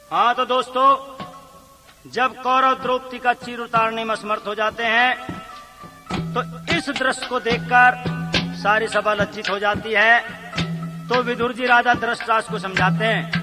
हाँ तो दोस्तों, जब कौरव द्रौपदी का चीर उतारने में असमर्थ हो जाते हैं तो इस दृश्य को देखकर सारी सभा लज्जित हो जाती है। तो विदुर जी राजा धृतराष्ट्र को समझाते हैं,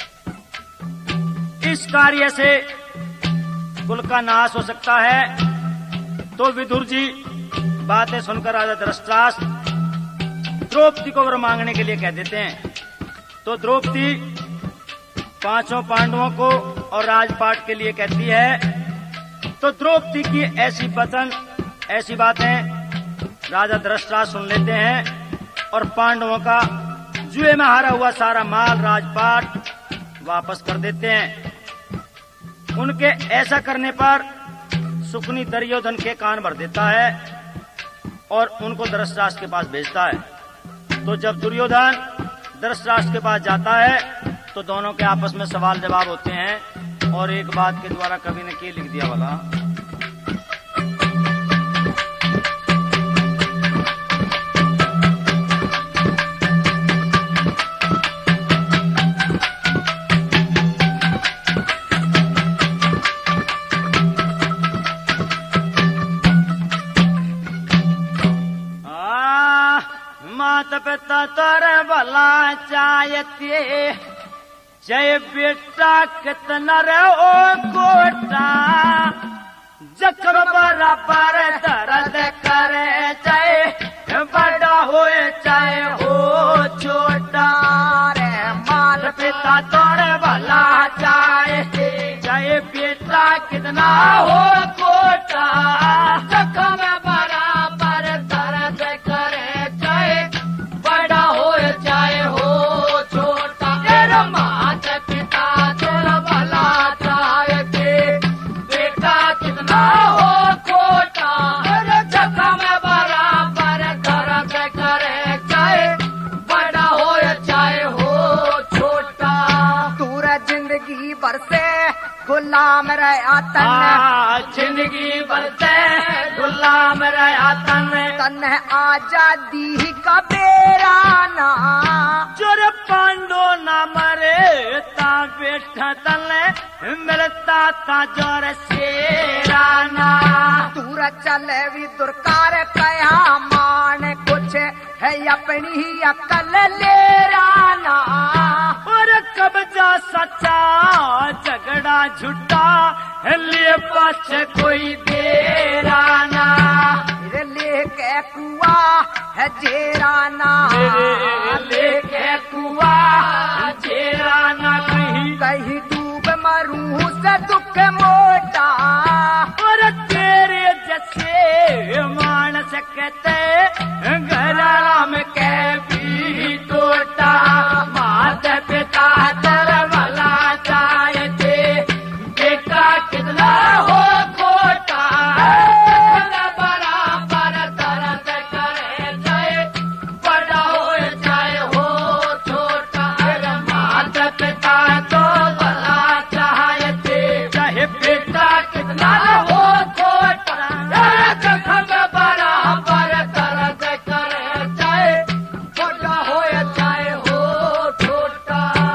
इस कार्य से कुल का नाश हो सकता है। तो विदुर जी बातें सुनकर राजा धृतराष्ट्र द्रौपदी को वर मांगने के लिए कह देते हैं। तो द्रौपदी पांचों पांडवों को और राजपाट के लिए कहती है। तो द्रौपदी की ऐसी वचन, ऐसी बातें राजा धृतराष्ट्र सुन लेते हैं और पांडवों का जुए में हारा हुआ सारा माल, राजपाट वापस कर देते हैं। उनके ऐसा करने पर सुकनी दुर्योधन के कान भर देता है और उनको धृतराष्ट्र के पास भेजता है। तो जब दुर्योधन धृतराष्ट्र के पास जाता है तो दोनों के आपस में सवाल जवाब होते हैं और एक बात के द्वारा कवि ने क्या लिख दिया वाला, माता पिता तोरे भला चाहते, जय बेटा कितना रे ओ कोटा, जख्म बराबर दर्द करे, चाहे बड़ा हो चाहे हो छोटा रे। माता पिता तोरे भला चाहते, जय बेटा कितना हो कोटा, जख्म बराबर दर्द करे, चाहे बड़ा हो चाहे हो छोटा। माता पिता तोरा भला चाहते, बेटा कितना हो खोटा, जख्म बराबर दर्द करे, चाहे बड़ा हो चाहे हो छोटा। तूरा जिंदगी भर से गुलाम रहा तन, जिंदगी भर से गुलाम रहा तन, तन आजादी का बेराना, जोर पांडो ना मरे ता बेटा तले, मिलता था जोर शेराना। तूरा चले भी दुर्कार कया मान, कुछ है अपनी ही अकल ले राना, और कब्जा सच्चा झगड़ा झूठा, ले पाछे कोई बेराना, लेके कुआ है जेराना, लेके कुआ जेराना, कहीं कहीं डूब मरूं से दुख मोटा, और तेरे जैसे मानस कहते घराना में कह भी टोटा। माता पिता तेरा भला चाहते, बेटा कितना हो खोटा, बराबर दर्द करे, चाहे बड़ा हो चाहे हो छोटा। माता पिता तो भला चाहते, चाहे बेटा कितना हो छोटा, जख्म बराबर दर्द करे, चाहे बड़ा हो चाहे हो छोटा।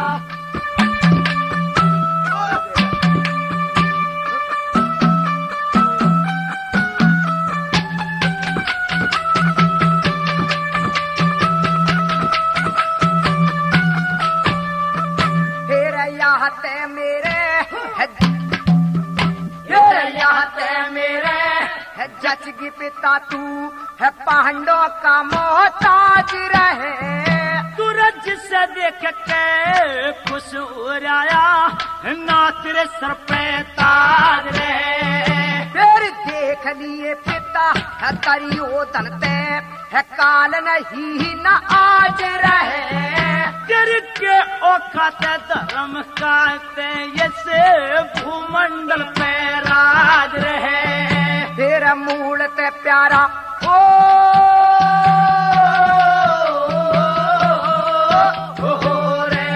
ते मेरे मेरे जचगी पिता तू है पांडव का मोहताज रहे, सूरज से देख के खुश उड़ाया ना तेरे सर पे ताज रहे। फिर देख लिए पिता है दुर्योधन ते है काल नहीं न आज रहे, तेरे के औकात धर्म काते ऐसे भूमंडल पे राज रहे। तेरा मूल ते प्यारा हो रे,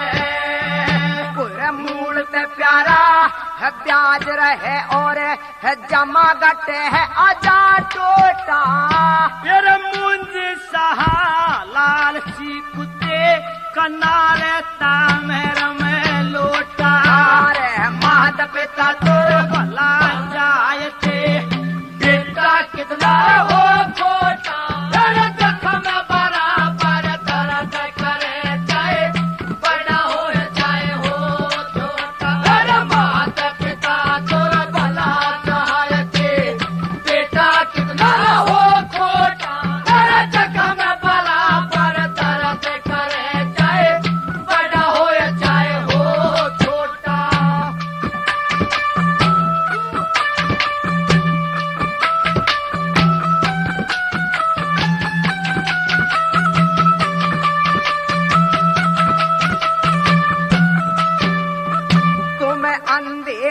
पूरा मूल ते प्यारा है ब्याज रहे, और है जमा गटे है आजा टोटा। तेरे मुंज सहा लालची कुत्ते कनारे तामेर में लोटा।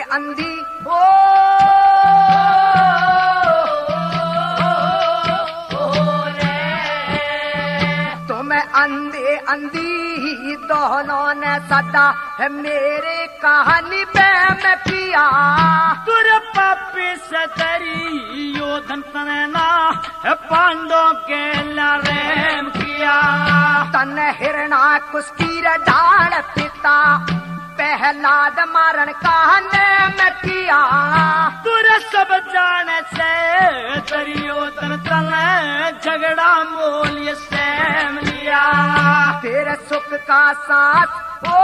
अंधी ओ तुम्हें अंधे अंधी दोनों ने सदा है मेरे कहानी में पिया तुर पापी से तेरी योधन तनना है पांडों के लरेम किया तन हिरणा कुस्कीर डाल पिता पहलाद मारण कहने में किया तुर सब जाने से तेरी योधन तने झगड़ा मोल सैम लिया तेरे सुख का साथ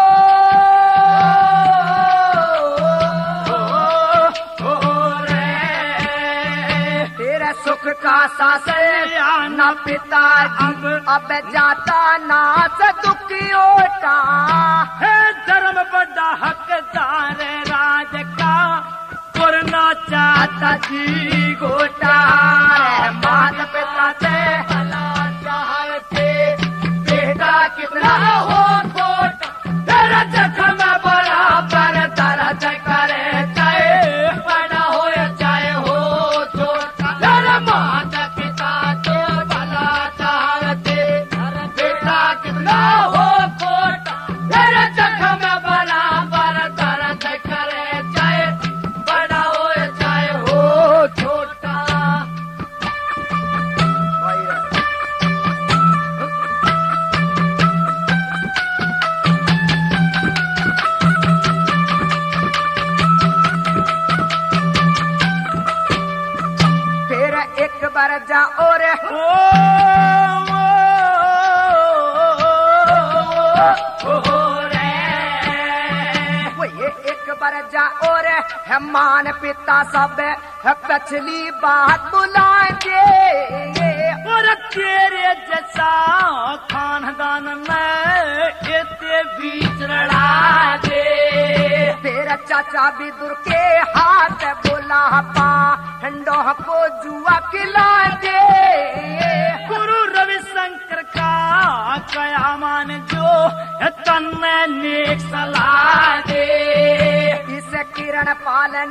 तेरे सुख का साथ न पिताजी अब जाता नाच दुखी होता है धर्म बड़ा हकदार राज का पुरना चाहता जी गोटा माता पिता से भला चाहते बेटा कितना हो छोटा तेरा जख्म बराबर दर्द करे चाहे बड़ा हो चाहे हो छोटा तेरा माता पिता से भला चाहते बेटा कितना हो छोटा तेरा जख्म बराबर दर्द करे चाहे बड़ा हो चाहे हो छोटा एक बार जा और ये एक बार जा और है मान पिता सब है पछली बात बुला दे और तेरे जैसा खानदान में इतने बीच लड़ा दे तेरा चाचा विदुर के हाथ बोला पा ठंडो को जुआ खिला दे गुरु रविशंकर का कया मान जो तन्ने नेक सलाह दे इस किरण पालन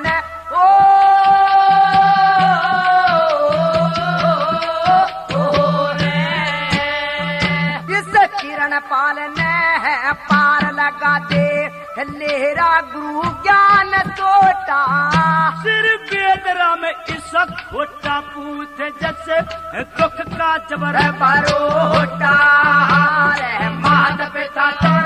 इस किरण पालन है पार लगा दे लेरा गुरु ज्ञान तोटा सिर बेदरा में इस खोटा पूछ जैसे दुख का जबर बरोटा माता पिता